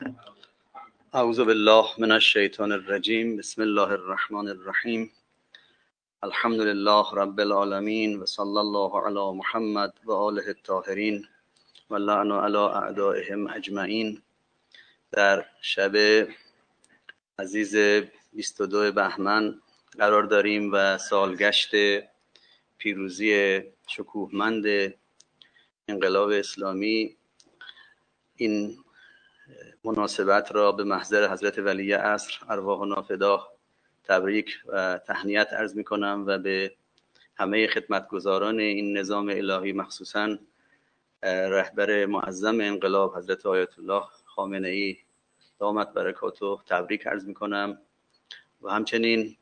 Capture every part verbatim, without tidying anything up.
اعوذ بالله من الشیطان الرجیم. بسم الله الرحمن الرحیم. الحمد لله رب العالمین و صلی الله علی محمد و آله الطاهرین و لعن علی اعدائهم اجمعین. در شب عزیز بیست و دو بهمن قرار داریم و سالگشت پیروزی شکوهمند انقلاب اسلامی. این مناسبت را به محضر حضرت ولی عصر ارواحنا فدا تبریک و تهنیت عرض می کنم و به همه خدمتگزاران این نظام الهی، مخصوصا رهبر معظم انقلاب حضرت آیت الله خامنه ای دامت برکاته تبریک عرض می کنم و همچنین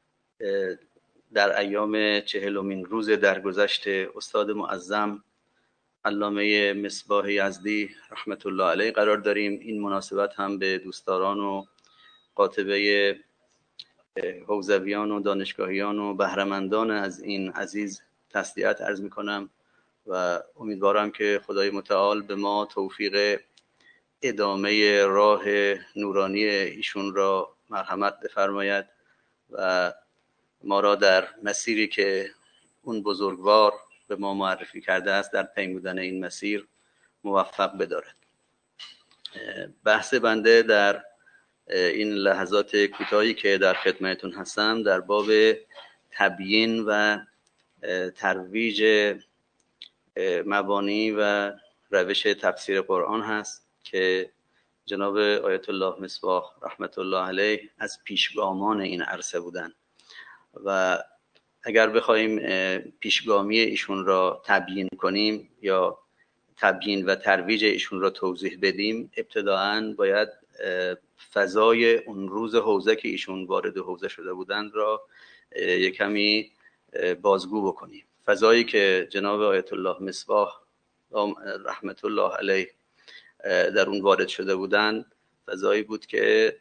در ایام چهلمین روز درگذشت استاد معظم علامه مصباح یزدی رحمت الله علیه قرار داریم. این مناسبت هم به دوستداران و قاطبه حوزویان و دانشگاهیان و بهره‌مندان از این عزیز تسلیت عرض می کنم و امیدوارم که خدای متعال به ما توفیق ادامه راه نورانی ایشون را مرحمت بفرماید و ما را در مسیری که اون بزرگوار به ما معرفی کرده است در پیمودن این مسیر موفق بدارد. بحث بنده در این لحظات کوتاهی که در خدمتتون هستم در باب تبیین و ترویج مبانی و روش تفسیر قرآن هست که جناب آیت الله مصباح رحمت الله علیه از پیشگامان این عرصه بودند و اگر بخوایم پیشگامی ایشون را تبیین کنیم یا تبیین و ترویج ایشون را توضیح بدیم، ابتداعاً باید فضای اون روز حوزه که ایشون وارد حوزه شده بودند را یک کمی بازگو بکنیم. فضایی که جناب آیت الله مصباح رحمت الله علیه در اون وارد شده بودند فضایی بود که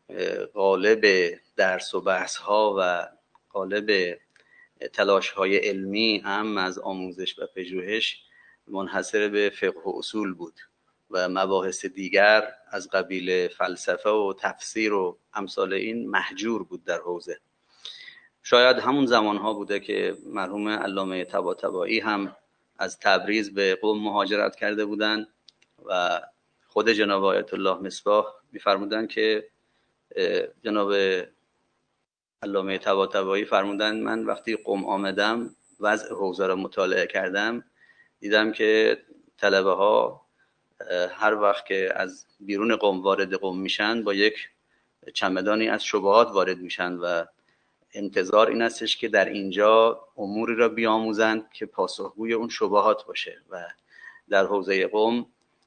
غالب درس و بحث ها و غالب تلاش های علمی هم از آموزش و پژوهش منحصر به فقه و اصول بود و مباحث دیگر از قبیل فلسفه و تفسیر و امثال این محجور بود در حوزه. شاید همون زمانها بوده که مرحوم علامه طباطبایی هم از تبریز به قم مهاجرت کرده بودند و خود جناب آیت الله مصباح می‌فرمودند که جناب علامه طباطبایی فرمودند من وقتی قم آمدم وضع حوزه را مطالعه کردم دیدم که طلبه ها هر وقت که از بیرون قم وارد قم میشن با یک چمدانی از شبهات وارد میشن و انتظار این استش که در اینجا اموری را بیاموزند که پاسخگوی اون شبهات باشه و در حوزه قم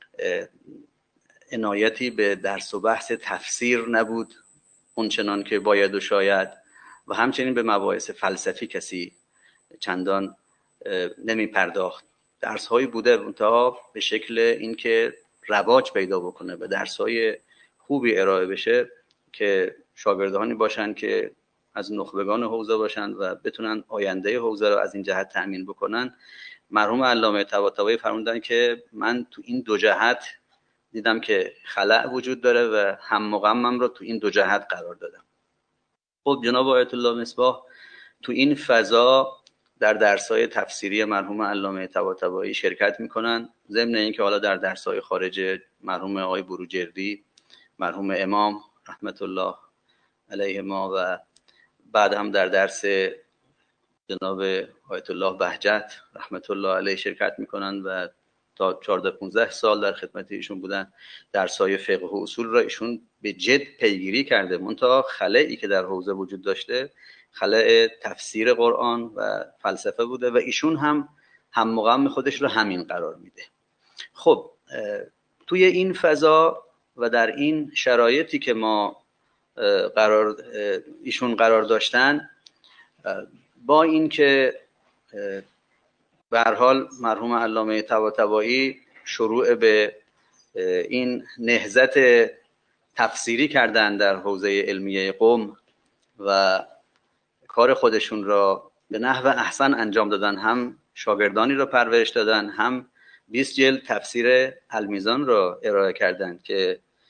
عنایتی به درس و بحث تفسیر نبود اون چنان که باید و شاید و همچنین به مباحث فلسفی کسی چندان نمی پرداخت. درس هایی بوده منتها به شکل اینکه رواج پیدا بکنه به درس های خوبی ارائه بشه که شاگردانی باشن که از نخبگان حوزه باشن و بتونن آینده حوزه رو از این جهت تأمین بکنن. مرحوم علامه طباطبایی فرمودن که من تو این دو جهت دیدم که خلأ وجود داره و هم مقامم رو تو این دو جهت قرار دادم. خب جناب آیت الله مصباح تو این فضا در درس‌های تفسیری مرحوم علامه طباطبایی شرکت میکنن، ضمن اینکه حالا در درس‌های خارج مرحوم آقای بروجردی، مرحوم امام رحمت الله علیه ما و بعد هم در درس جناب آیت الله بهجت رحمت الله علیه شرکت میکنن و تا چهارده پانزده سال در خدمت ایشون بودن. درس‌های فقه و اصول را ایشون به جد پیگیری کرده، منتها خلایی که در حوزه وجود داشته خلأ تفسیر قرآن و فلسفه بوده و ایشون هم هم مقام خودش رو همین قرار میده. خب توی این فضا و در این شرایطی که ما قرار ایشون قرار داشتن، با این که به هر حال مرحوم علامه طباطبایی شروع به این نهضت تفسیری کردن در حوزه علمیه قم و کار خودشون را به نحو احسن انجام دادن، هم شاگردانی را پرورش دادن، هم بیست جلد تفسیر المیزان را ارائه کردند که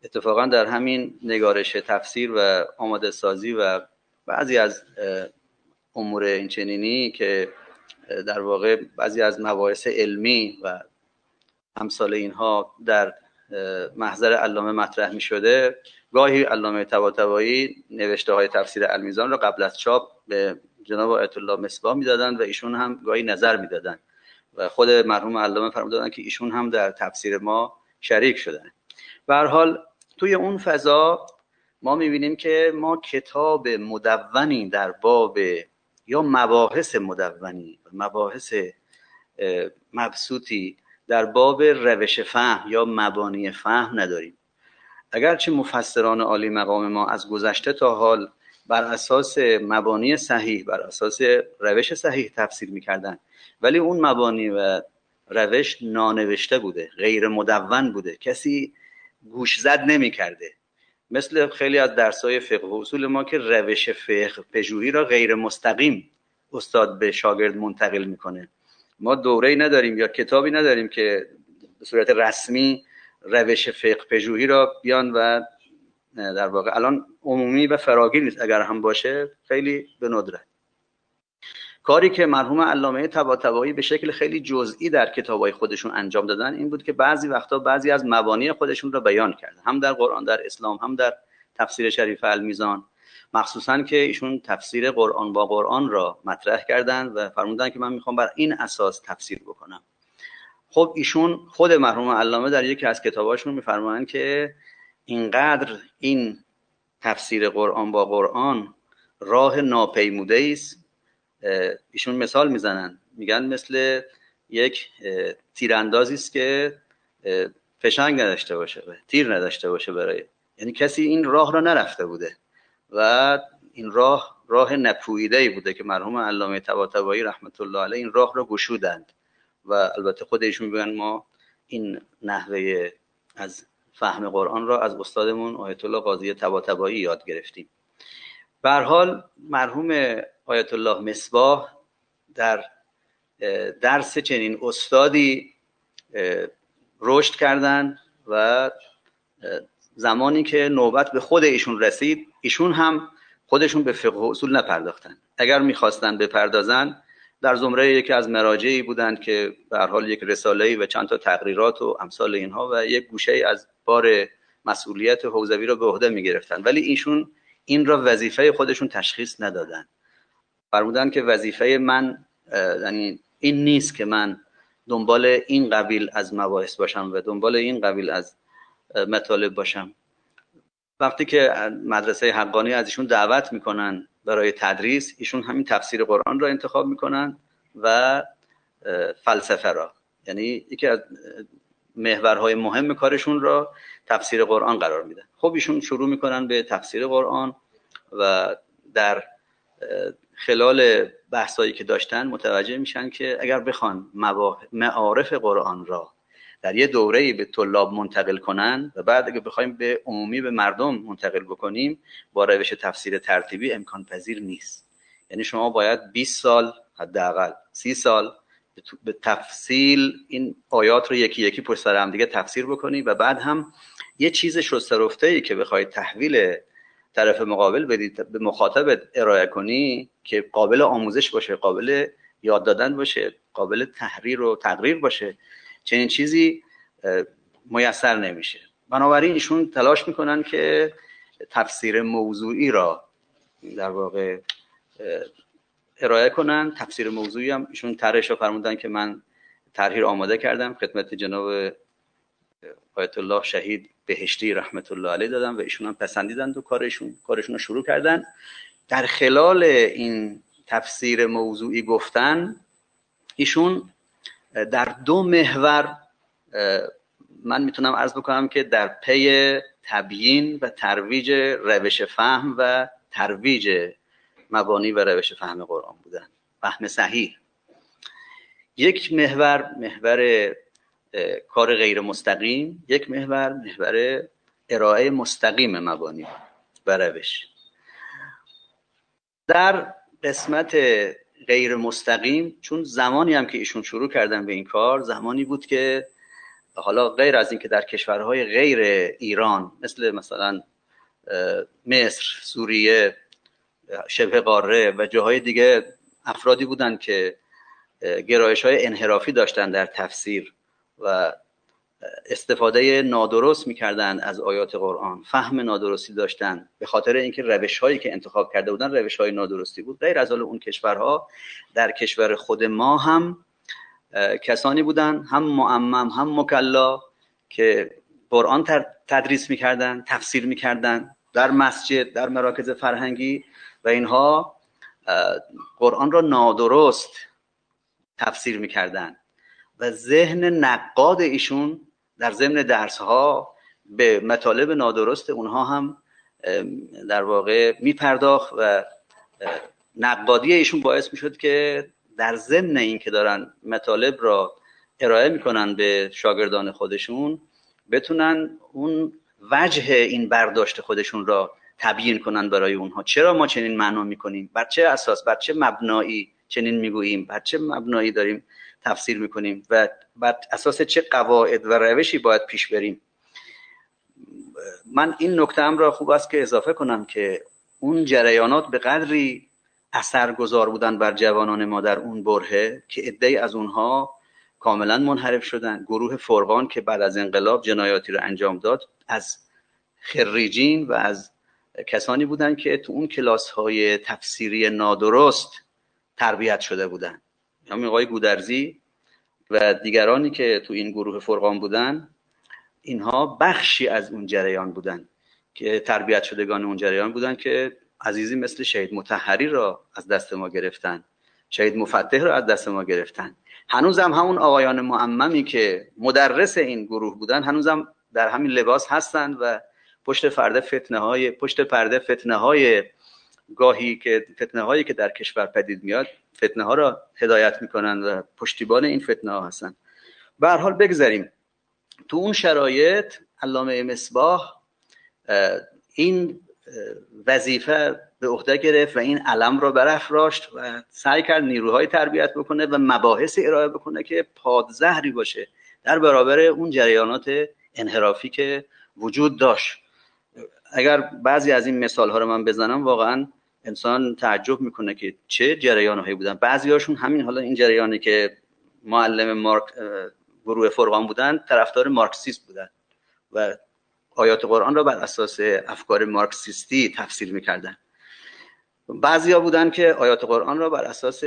اتفاقا در همین نگارش تفسیر و آماده سازی و بعضی از امور اینچنینی که در واقع بعضی از مباحث علمی و امثال اینها در محضر علامه مطرح می شده، گاهی علامه طباطبایی نوشته های تفسیر المیزان را قبل از چاپ به جناب آیت الله مصباح میدادن و ایشون هم گاهی نظر میدادن و خود مرحوم علامه فرمودن که ایشون هم در تفسیر ما شریک شدن. به هر حال توی اون فضا ما میبینیم که ما کتاب مدونی در باب یا مباحث مدونی مباحث مبسوطی در باب روش فهم یا مبانی فهم نداریم. اگرچه مفسران عالی مقام ما از گذشته تا حال بر اساس مبانی صحیح، بر اساس روش صحیح تفسیر میکردن، ولی اون مبانی و روش نانوشته بوده، غیر مدون بوده، کسی گوش زد نمیکرده. مثل خیلی از درس‌های فقه و اصول ما که روش فقه پژوهی را غیر مستقیم استاد به شاگرد منتقل میکنه. ما دوره‌ای نداریم یا کتابی نداریم که به صورت رسمی روش فقه پژوهی را بیان و در واقع الان عمومی و فراگیر نیست، اگر هم باشه خیلی به ندرت. کاری که مرحوم علامه طباطبایی به شکل خیلی جزئی در کتابای خودشون انجام دادن این بود که بعضی وقتا بعضی از مبانی خودشون را بیان کردن، هم در قرآن، در اسلام، هم در تفسیر شریف المیزان، مخصوصا که ایشون تفسیر قرآن با قرآن را مطرح کردن و فرمودن که من میخوام بر این اساس تفسیر بکنم. خب ایشون خود مرحوم علامه در یکی از کتاباشون میفرمایند که اینقدر این تفسیر قرآن با قرآن راه ناپیموده است. ایشون مثال میزنن، میگن مثل یک تیراندازی است که فشنگ نداشته باشه، تیر نداشته باشه برای، یعنی کسی این راه را نرفته بوده و این راه راه نپوییده‌ای بوده که مرحوم علامه طباطبایی رحمت الله علیه این راه را گشودند و البته خود ایشون میگن ما این نحوه از فهم قرآن را از استادمون آیت الله قاضی طباطبایی یاد گرفتیم. به هر حال مرحوم آیت الله مصباح در درس چنین استادی رشد کردند و زمانی که نوبت به خود ایشون رسید ایشون هم خودشون به فقه و اصول نپرداختن. اگر میخواستن بپردازن در زمره یکی از مراجعی بودند که به هر حال یک رساله‌ای و چند تا تقریرات و امثال اینها و یک گوشه از بار مسئولیت حوزوی را به عهده میگرفتن، ولی ایشون این را وظیفه خودشون تشخیص ندادن. فرمودن که وظیفه من یعنی این نیست که من دنبال این قبیل از مباحث باشم و دنبال این قبیل از مطالب باشم. وقتی که مدرسه حقانی از ایشون دعوت میکنن برای تدریس، ایشون همین تفسیر قرآن را انتخاب میکنن و فلسفه را، یعنی یکی از محورهای مهم کارشون را تفسیر قرآن قرار میدن. خب ایشون شروع میکنن به تفسیر قرآن و در خلال بحثایی که داشتن متوجه میشن که اگر بخوان معارف قرآن را در یه دوره‌ای به طلاب منتقل کنن و بعد اگه بخوایم به عمومی به مردم منتقل بکنیم با روش تفسیر ترتیبی امکان پذیر نیست. یعنی شما باید بیست سال حداقل سی سال به تفصیل این آیات رو یکی یکی پشت سر هم دیگه تفسیر بکنی و بعد هم یه چیز شسته رفته‌ای که بخوای تحویل طرف مقابل بدید به مخاطب ارائه کنی که قابل آموزش باشه، قابل یاد دادن باشه، قابل تحریر و تقریر باشه، چنین چیزی میسر نمیشه. بنابراین ایشون تلاش میکنن که تفسیر موضوعی را در واقع ارائه کنن. تفسیر موضوعی هم ایشون طرحش رو فرمودن که من طرحی آماده کردم خدمت جناب آیت الله شهید بهشتی رحمت الله علیه دادم و ایشون هم پسندیدند و کارشون کارشون رو شروع کردن. در خلال این تفسیر موضوعی گفتن ایشون در دو محور من میتونم عرض بکنم که در پی تبیین و ترویج روش فهم و ترویج مبانی و روش فهم قرآن بودن، فهم صحیح. یک محور محور کار غیر مستقیم، یک محور محور ارائه مستقیم مبانی و روش. در قسمت غیر مستقیم چون زمانی هم که ایشون شروع کردن به این کار زمانی بود که حالا غیر از این که در کشورهای غیر ایران مثل مثلا مصر، سوریه، شبه قاره و جاهای دیگه افرادی بودن که گرایش‌های انحرافی داشتن در تفسیر و استفاده نادرست می‌کردند از آیات قرآن، فهم نادرستی داشتن به خاطر اینکه روش‌هایی که انتخاب کرده بودن روش‌های نادرستی بود. غیر از اون کشورها، در کشور خود ما هم کسانی بودن، هم معمم هم مکلا، که قرآن تدریس می‌کردن، تفسیر می‌کردن در مسجد، در مراکز فرهنگی، و اینها قرآن را نادرست تفسیر می‌کردن و ذهن نقاد ایشون در ضمن درس‌ها به مطالب نادرست اونها هم در واقع میپرداخت و نقادی ایشون باعث میشد که در ضمن این که دارن مطالب را ارائه میکنن به شاگردان خودشون، بتونن اون وجه این برداشت خودشون را تبیین کنن برای اونها. چرا ما چنین معنا میکنیم؟ بر چه اساس، بر چه مبنایی چنین میگوییم؟ بر چه مبنایی داریم تفسیر میکنیم و بر اساس چه قواعد و روشی باید پیش بریم؟ من این نکته ام را خوب است که اضافه کنم که اون جریانات به قدری اثرگذار بودن بر جوانان ما در اون برهه که عده‌ای از اونها کاملا منحرف شدن. گروه فرقان که بعد از انقلاب جنایاتی رو انجام داد، از خریجین و از کسانی بودن که تو اون کلاس‌های تفسیری نادرست تربیت شده بودن. همین آقای گودرزی و دیگرانی که تو این گروه فرقان بودن، اینها بخشی از اون جریان بودن که تربیت شدگان اون جریان بودن که عزیزی مثل شهید مطهری را از دست ما گرفتن، شهید مفتح را از دست ما گرفتن. هنوزم همون آقایان معممی که مدرس این گروه بودن هنوزم در همین لباس هستن و پشت پرده فتنه های پشت پرده فتنه های گاهی که فتنه هایی که در کشور پدید میاد، فتنه ها را هدایت میکنن و پشتیبان این فتنه ها هستن. به هر حال بگذاریم. تو اون شرایط علامه مصباح این وظیفه به عهده گرفت و این علم را برافراشت و سعی کرد نیروهای تربیت بکنه و مباحث ارائه بکنه که پادزهری باشه در برابر اون جریانات انحرافی که وجود داشت. اگر بعضی از این مثال ها رو من بزنم، واقعا انسان تعجب میکنه که چه جریانهایی بودن. بعضی هاشون همین حالا این جریانی که معلم مارک گروه فرقان بودن، طرفدار مارکسیست بودن و آیات قرآن را بر اساس افکار مارکسیستی تفسیر میکردن. بعضی ها بودن که آیات قرآن را بر اساس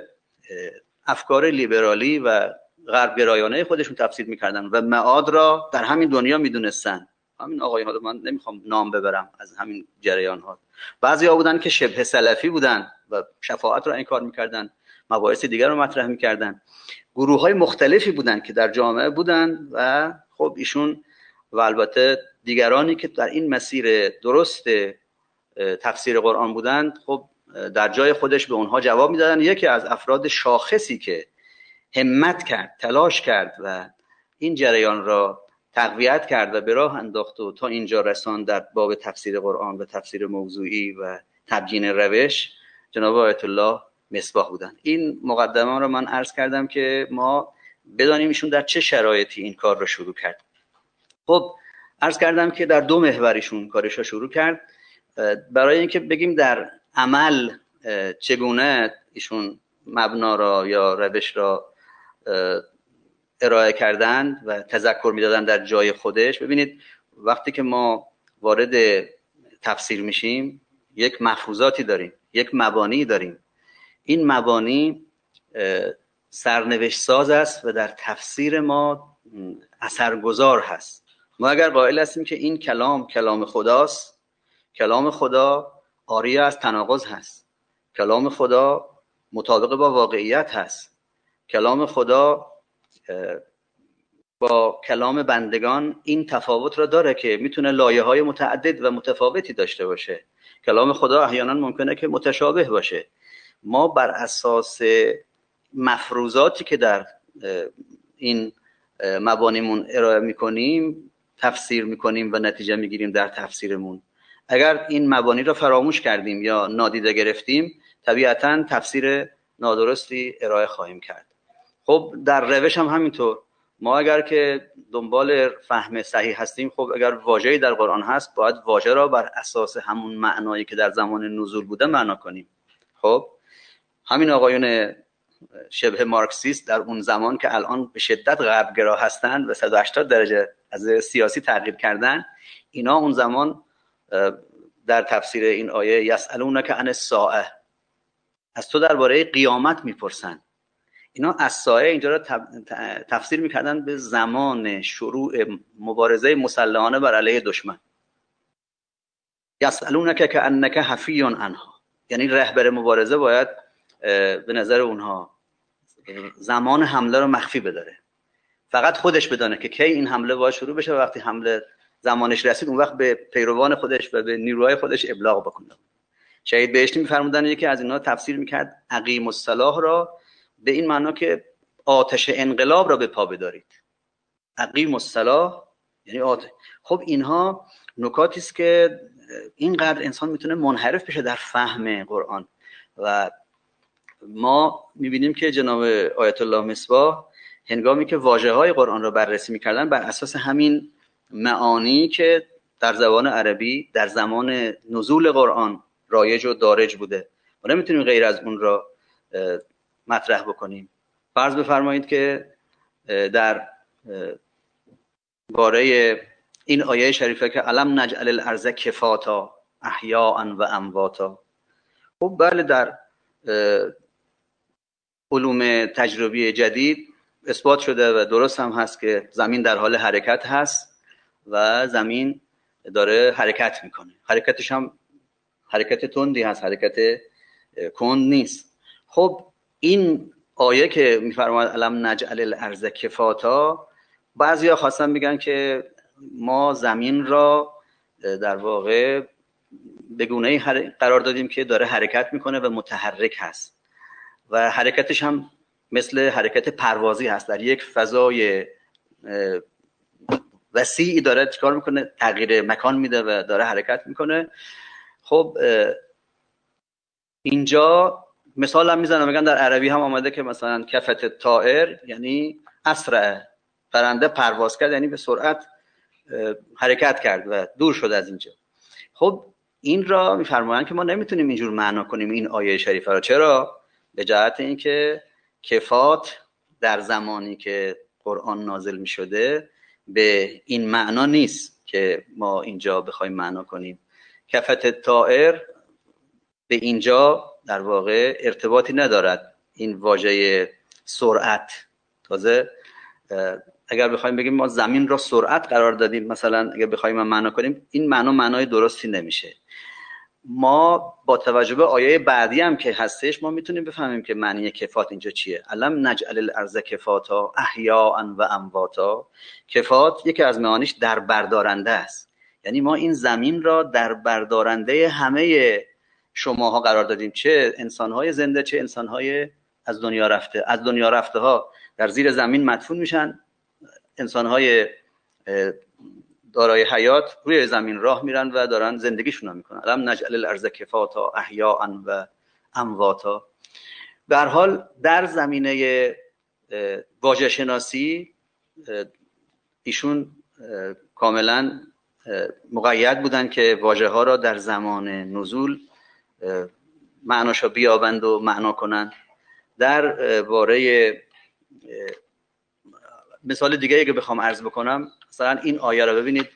افکار لیبرالی و غرب گرایانه خودشون تفسیر میکردن و معاد را در همین دنیا میدونستن. همین آقایان ها، من نمیخوام نام ببرم از همین جریان ها. بعضی ها بودن که شبه سلفی بودن و شفاعت را انکار میکردن، مباحث دیگر رو مطرح میکردن. گروه های مختلفی بودن که در جامعه بودن و خب ایشون و البته دیگرانی که در این مسیر درست تفسیر قرآن بودند، خب در جای خودش به اونها جواب میدادن. یکی از افراد شاخصی که همت کرد، تلاش کرد و این جریان را تقویت کرد و به راه انداخت و تا اینجا رساند در باب تفسیر قرآن و تفسیر موضوعی و تبیین روش، جناب آیت الله مصباح بودن. این مقدمه را من عرض کردم که ما بدانیم ایشون در چه شرایطی این کار را شروع کرد. خب عرض کردم که در دو محور ایشون کارش را شروع کرد. برای اینکه بگیم در عمل چگونه ایشون مبنا را یا روش را ارائه کردند و تذکر میدادن در جای خودش، ببینید وقتی که ما وارد تفسیر میشیم یک مفروضاتی داریم، یک مبانی داریم. این مبانی سرنوشت ساز است و در تفسیر ما اثرگذار هست. ما اگر قائل هستیم که این کلام کلام خداست، کلام خدا عاری از تناقض هست، کلام خدا مطابق با واقعیت هست، کلام خدا با کلام بندگان این تفاوت را داره که میتونه لایه‌های متعدد و متفاوتی داشته باشه. کلام خدا احیانا ممکنه که متشابه باشه. ما بر اساس مفروضاتی که در این مبانیمون ارائه میکنیم تفسیر میکنیم و نتیجه میگیریم در تفسیرمون. اگر این مبانی را فراموش کردیم یا نادیده گرفتیم، طبیعتاً تفسیر نادرستی ارائه خواهیم کرد. خب در روش هم همینطور. ما اگر که دنبال فهم صحیح هستیم، خب اگر واژه‌ای در قرآن هست باید واژه را بر اساس همون معنایی که در زمان نزول بوده معنا کنیم. خب همین آقایون شبه مارکسیست در اون زمان که الان به شدت غربگرا هستند و صد و هشتاد درجه از سیاسی تغییر کردن، اینا اون زمان در تفسیر این آیه یسألونک عن الساعه، از تو درباره قیامت میپرسن، اینا از ساعه اینجا را تفسیر میکردن به زمان شروع مبارزه مسلحانه بر علیه دشمن. یسألونک کأنک حفی عنها، یعنی رهبر مبارزه باید به نظر اونها زمان حمله رو مخفی بداره، فقط خودش بدانه که کی این حمله باید شروع بشه و وقتی حمله زمانش رسید اون وقت به پیروان خودش و به نیروهای خودش ابلاغ بکنه. شهید بهشتی میفرمودن یکی از اینا تفسیر میکرد اقیم الصلاح را به این معنا که آتش انقلاب را به پا بدارید. اقیم الصلاح یعنی آتش. خب اینها نکاتی است که اینقدر انسان میتونه منحرف بشه در فهم قرآن و ما میبینیم که جناب آیت الله مصباح هنگامی که واژه‌های قرآن را بررسی میکردن بر اساس همین معانی که در زبان عربی در زمان نزول قرآن رایج و دارج بوده و نمیتونیم غیر از اون را مطرح بکنیم. فرض بفرمایید که در باره این آیه شریفه که الم نجعل الارض کفاتا احیاء و امواتا، خب بله در علوم تجربی جدید اثبات شده و درست هم هست که زمین در حال حرکت هست و زمین داره حرکت میکنه، حرکتش هم حرکت تندی هست، حرکت کند نیست. خب این آیه که میفرماید الم نجعل الارض کفاتا، بعضیا خواستن بگن که ما زمین را در واقع به گونه‌ای قرار دادیم که داره حرکت میکنه و متحرک هست و حرکتش هم مثل حرکت پروازی هست، در یک فضای وسیعی داره چیکار میکنه، تغییر مکان میده و داره حرکت میکنه. خب اینجا مثال هم میزنم، میگن در عربی هم آمده که مثلا کفت طائر یعنی اسرع، پرنده پرواز کرد یعنی به سرعت حرکت کرد و دور شد از اینجا. خب این را میفرمایند که ما نمیتونیم اینجور معنا کنیم این آیه شریفه را. چرا؟ به جهت اینکه کفات در زمانی که قرآن نازل میشده به این معنا نیست که ما اینجا بخوایم معنا کنیم. کفت طائر به اینجا در واقع ارتباطی ندارد این واژه سرعت. تازه اگر بخوایم بگیم ما زمین را سرعت قرار دادیم، مثلا اگر بخوایم معنا کنیم، این معنا معنای درستی نمیشه. ما با توجه به آیه بعدی هم که هستش ما میتونیم بفهمیم که معنی کفات اینجا چیه. الم نجعل الارض کفاتا احیاء و امواتا. کفات یکی از معانیش در بردارنده است، یعنی ما این زمین را در بردارنده همه شماها قرار دادیم، چه انسانهای زنده چه انسانهای از دنیا رفته. از دنیا رفته ها در زیر زمین مدفون میشن، انسانهای دارای حیات روی زمین راه میرن و دارن زندگیشون رو میکنن. الم نجعل الارض کفاتا احیاء و امواتا. به هر حال در زمینه واژه شناسی ایشون کاملا مقید بودن که واژه ها را در زمان نزول معناشو بیابند و معنا کنند. در باره مثال دیگه که بخوام عرض بکنم، مثلا این آیه رو ببینید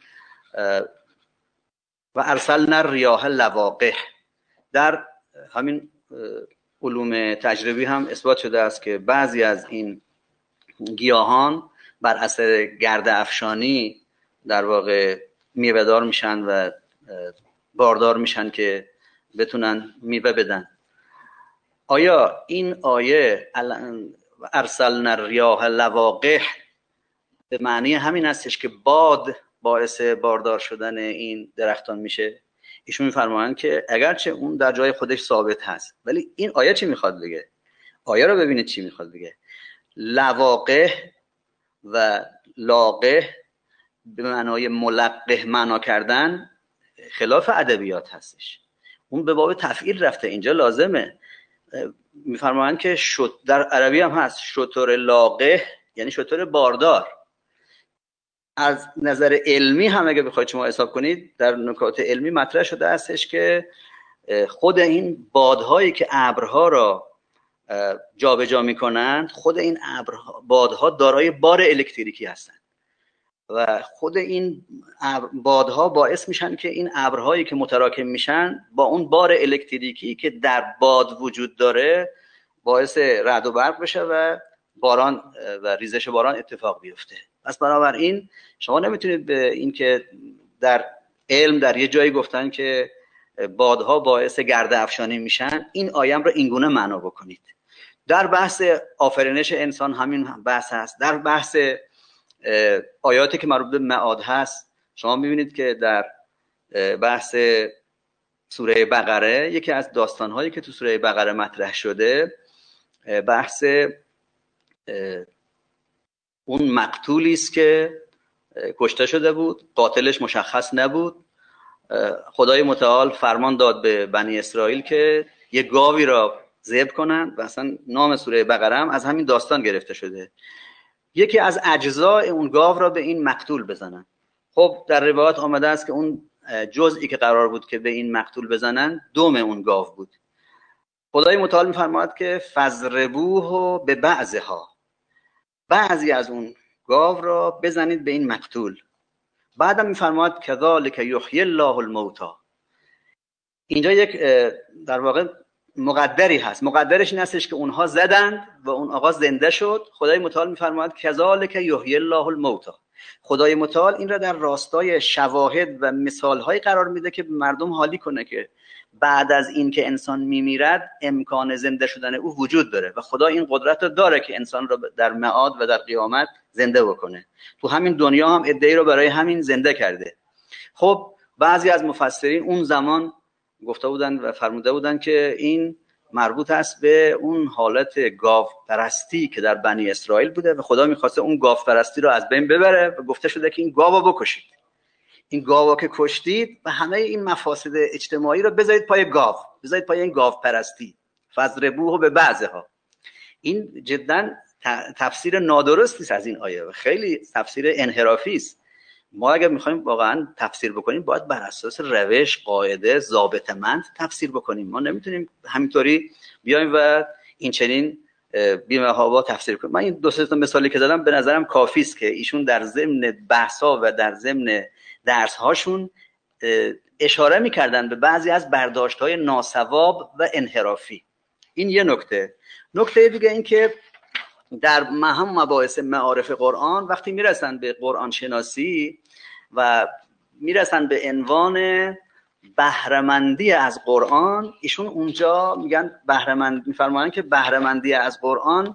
و ارسلنا الریاح لواقح. در همین علوم تجربی هم اثبات شده است که بعضی از این گیاهان بر اثر گرد افشانی در واقع میوه‌دار میشن و باردار میشن که بتونن میوه بدن. آیا این آیه ارسلنا الریاح لواقح به معنی همین هستش که باد باعث باردار شدن این درختان میشه؟ ایشون میفرمایند که اگرچه اون در جای خودش ثابت هست، ولی این آیه چی میخواد بگه؟ آیه رو ببینید چی میخواد بگه. لواقح و لاقح به معنای ملقح معنا کردن خلاف ادبیات هستش. اون به باب تفعیل رفته، اینجا لازمه. میفرمایند که شط در عربی هم هست شتر لاقح یعنی شتر باردار. از نظر علمی هم اگه بخواید شما حساب کنید، در نکات علمی مطرح شده هستش که خود این بادهایی که ابرها را جابجا میکنند، خود این ابرها بادها دارای بار الکتریکی هستند و خود این بادها باعث میشن که این ابرهایی که متراکم میشن با اون بار الکتریکی که در باد وجود داره باعث رعد و برق بشه و باران و ریزش باران اتفاق بیفته. پس بنابراین شما نمیتونید به این که در علم در یه جایی گفتن که بادها باعث گرد افشانی میشن، این آیه را اینگونه معنا بکنید. در بحث آفرینش انسان همین بحث هست. در بحث آیاتی که مربوط به معاد هست شما میبینید که در بحث سوره بقره یکی از داستانهایی که تو سوره بقره مطرح شده بحث اون مقتولی است که کشته شده بود، قاتلش مشخص نبود. خدای متعال فرمان داد به بنی اسرائیل که یه گاوی را ذبح کنن و اصلا نام سوره بقره هم از همین داستان گرفته شده. یکی از اجزای اون گاو را به این مقتول بزنن. خب در روایات آمده است که اون جزئی که قرار بود که به این مقتول بزنن دم اون گاو بود. خدای متعال می‌فرماید که فضربوه به بعضها، بعضی از اون گاو را بزنید به این مقتول. بعدم می‌فرماید کذالک یحیی الله الموتى. اینجا یک در واقع مقدری هست. مقدرش این هستش که اونها زدند و اون آقا زنده شد. خدای متعال می‌فرماید کذالک یحیی الله الموتى. خدای متعال این را در راستای شواهد و مثال‌های قرار میده که مردم حالی کنه که بعد از این که انسان میمیرد امکان زنده شدن او وجود داره و خدا این قدرت رو داره که انسان را در معاد و در قیامت زنده بکنه. تو همین دنیا هم عده‌ای رو برای همین زنده کرده. خب بعضی از مفسرین اون زمان گفته بودن و فرموده بودن که این مربوط است به اون حالت گاو پرستی که در بنی اسرائیل بوده و خدا می‌خواسته اون گاو پرستی رو از بین ببره و گفته شده که این گاو بکشید. این گاوا که کشتید و همه این مفاسد اجتماعی رو بذارید پای گاو، بذارید پای این گاو پرستی. فضربوه به بعضها. این جدا تفسیر نادرستی است از این آیه و خیلی تفسیر انحرافی است. ما اگر می‌خوایم واقعا تفسیر بکنیم باید بر اساس روش، قاعده، ضابطه‌مند تفسیر بکنیم. ما نمیتونیم همینطوری بیایم و این چنین بی‌محابا تفسیر کنیم. من این دو سه تا مثالی که دادم به نظرم کافی است که ایشون در ضمن بحث‌ها و در ضمن درس هاشون اشاره میکردن به بعضی از برداشت‌های ناسواب و انحرافی. این یه نکته. نکته دیگه این که در مهم مباحث معارف قرآن وقتی میرسن به قرآن شناسی و میرسن به عنوان بهره‌مندی از قرآن، ایشون اونجا میگن بهره‌مند میفرمایند که بهره‌مندی از قرآن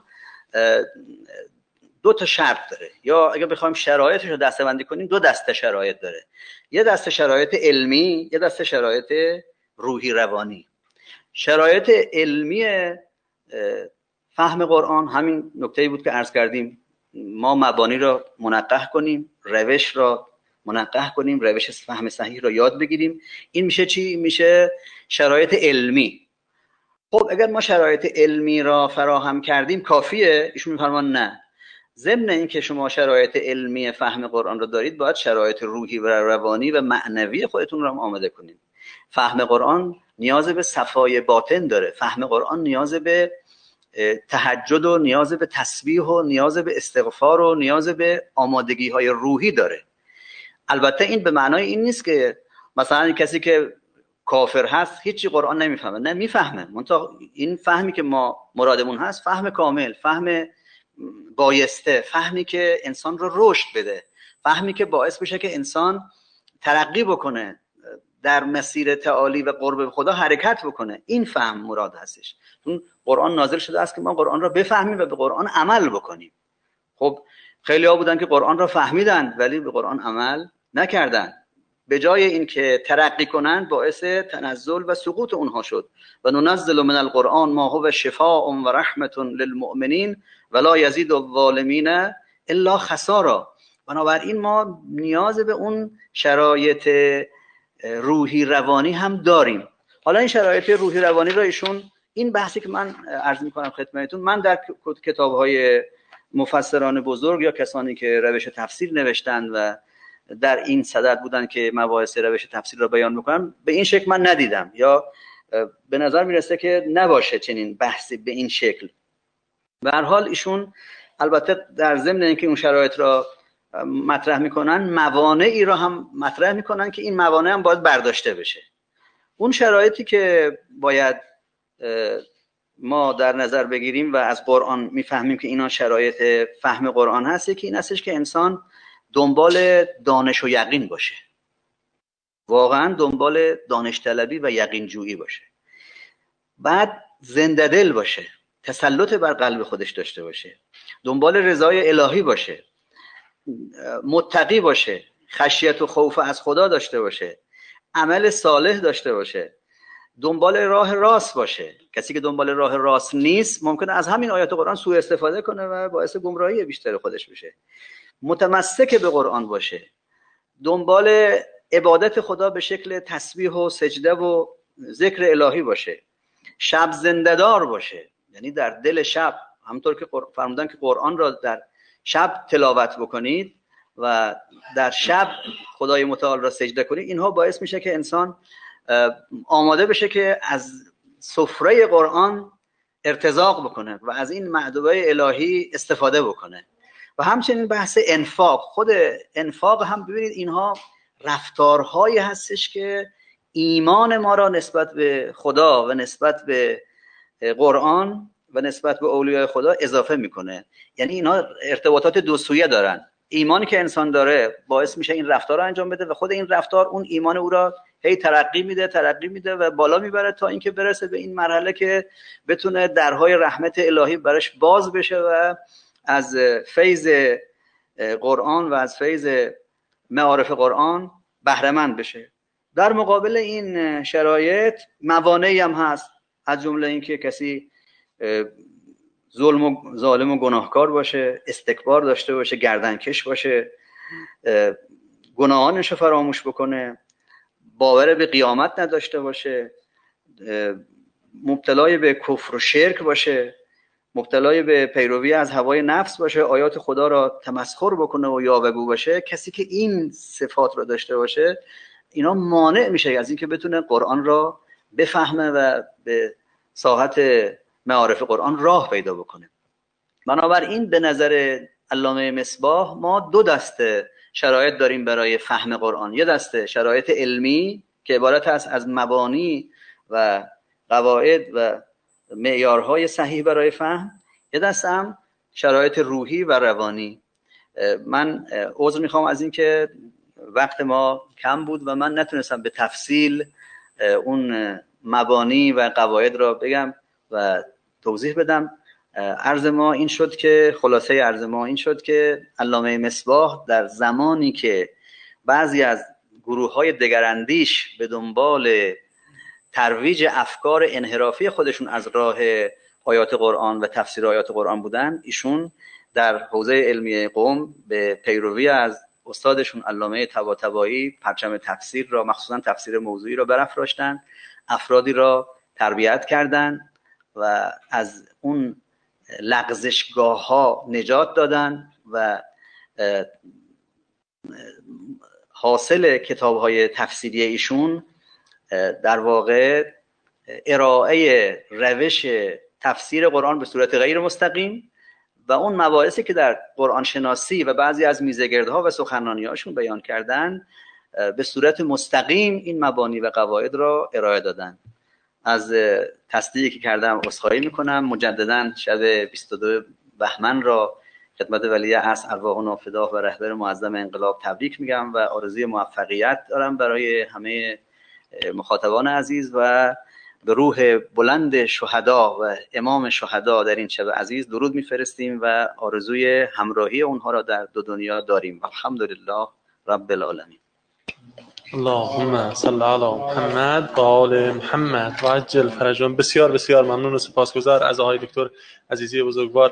دو تا شرط داره، یا اگه بخوایم شرایطش رو دسته‌بندی کنیم دو دسته شرایط داره. یه دسته شرایط علمی، یه دسته شرایط روحی روانی. شرایط علمی فهم قرآن همین نکته‌ای بود که عرض کردیم، ما مبانی را منقح کنیم، روش را منقح کنیم، روش فهم صحیح را یاد بگیریم. این میشه چی؟ میشه شرایط علمی. خب اگر ما شرایط علمی را فراهم کردیم کافیه؟ ایشون میفرمان نه. ضمن این که شما شرایط علمی فهم قرآن رو دارید باید شرایط روحی و روانی و معنوی خودتون رو هم آماده کنید. فهم قرآن نیاز به صفای باطن داره. فهم قرآن نیاز به تهجد و نیاز به تسبیح و نیاز به استغفار و نیاز به آمادگی های روحی داره. البته این به معنای این نیست که مثلا کسی که کافر هست هیچی قرآن نمیفهمه. نه، میفهمه. منتها این فهمی که ما مرادمون هست فهم کامل، فهم بایسته، فهمی که انسان رو رشد بده، فهمی که باعث بشه که انسان ترقی بکنه، در مسیر تعالی و قرب خدا حرکت بکنه. این فهم مراد هستش. چون قرآن نازل شده است که ما قرآن را بفهمیم و به قرآن عمل بکنیم. خب خیلی ها بودن که قرآن را فهمیدن ولی به قرآن عمل نکردن. به جای این که ترقی کنن باعث تنزل و سقوط اونها شد. و ننزل من القرآن ما هو شفاء و رحمة للمؤمنین ولا یزید الظالمین الا خسارا. بنابراین ما نیاز به اون شرایط روحی روانی هم داریم. حالا این شرایط روحی روانی را ایشون، این بحثی که من عرض میکنم خدمتتون، من در کتاب‌های مفسران بزرگ یا کسانی که روش تفسیر نوشتن و در این صدد بودن که مباحث روش تفسیر را بیان بکنن، به این شکل من ندیدم یا به نظر میرسه که نباشه چنین بحثی به این شکل. به هر حال ایشون البته در ضمن اینکه اون شرایط را مطرح میکنن، موانعی را هم مطرح میکنن که این موانع هم باید برداشته بشه. اون شرایطی که باید ما در نظر بگیریم و از قرآن میفهمیم که اینا شرایط فهم قرآن هست، که این هستش که انسان دنبال دانش و یقین باشه، واقعا دنبال دانش طلبی و یقین جویی باشه. بعد زنده دل باشه، تسلط بر قلب خودش داشته باشه، دنبال رضای الهی باشه، متقی باشه، خشیت و خوف از خدا داشته باشه، عمل صالح داشته باشه، دنبال راه راست باشه. کسی که دنبال راه راست نیست ممکنه از همین آیات قرآن سوء استفاده کنه و باعث گمراهی بیشتر خودش بشه. متمسک به قرآن باشه، دنبال عبادت خدا به شکل تسبیح و سجده و ذکر الهی باشه، شب زنده‌دار باشه، یعنی در دل شب، همونطور که فرمودن که قرآن را در شب تلاوت بکنید و در شب خدای متعال را سجده کنید. اینها باعث میشه که انسان آماده بشه که از سفره قرآن ارتزاق بکنه و از این مأدبه الهی استفاده بکنه. و همچنین بحث انفاق، خود انفاق هم ببینید اینها رفتارهایی هستش که ایمان ما را نسبت به خدا و نسبت به قرآن و نسبت به اولیاء خدا اضافه میکنه. یعنی اینها ارتباطات دو سویه دارن. ایمانی که انسان داره باعث میشه این رفتار رو انجام بده و خود این رفتار اون ایمان او را هی ترقی میده ترقی میده و بالا میبره تا اینکه برسه به این مرحله که بتونه درهای رحمت الهی براش باز بشه و از فیض قرآن و از فیض معارف قرآن بهره مند بشه. در مقابل این شرایط موانعی هم هست، از جمله این که کسی ظلم و ظالم و گناهکار باشه، استکبار داشته باشه، گردنکش باشه، گناهانش رو فراموش بکنه، باور به قیامت نداشته باشه، مبتلای به کفر و شرک باشه، مبتلای به پیروی از هوای نفس باشه، آیات خدا را تمسخر بکنه و یاوه‌گو باشه. کسی که این صفات را داشته باشه اینا مانع میشه از اینکه بتونه قرآن را بفهمه و به ساحت معارف قرآن راه پیدا بکنه. بنابراین به نظر علامه مصباح ما دو دسته شرایط داریم برای فهم قرآن. یه دسته شرایط علمی که عبارت است از مبانی و قواعد و معیارهای صحیح برای فهم، یه دسته هم شرایط روحی و روانی. من عذر میخوام از این که وقت ما کم بود و من نتونستم به تفصیل اون مبانی و قواعد را بگم و توضیح بدم. عرض ما این شد که خلاصه عرض ما این شد که علامه مصباح در زمانی که بعضی از گروه‌های دگراندیش به دنبال ترویج افکار انحرافی خودشون از راه آیات قرآن و تفسیر آیات قرآن بودن، ایشون در حوزه علمی قم به پیروی از استادشون علامه طباطبایی پرچم تفسیر را، مخصوصا تفسیر موضوعی را برافراشتن، افرادی را تربیت کردن و از اون لغزشگاه ها نجات دادن و حاصل کتاب های تفسیری ایشون در واقع ارائه روش تفسیر قرآن به صورت غیر مستقیم و اون مباحثی که در قرآن شناسی و بعضی از میزگردها و سخنرانی‌هاشون بیان کردن به صورت مستقیم این مبانی و قواعد را ارائه دادن. از تصدیقی که کردم عذرخواهی میکنم. مجددا شب بیست و دو بهمن را خدمت ولی عصر ارواح فداه و رهبر معظم انقلاب تبریک میگم و آرزوی موفقیت دارم برای همه مخاطبان عزیز و به روح بلند شهدا و امام شهدا در این شب عزیز درود میفرستیم و آرزوی همراهی اونها را در دو دنیا داریم. الحمدلله رب العالمین. اللهم صل علی محمد و آل محمد و عجل فرجهم. بسیار بسیار ممنون و سپاسگزار از آقای دکتر عزیزی بزرگوار.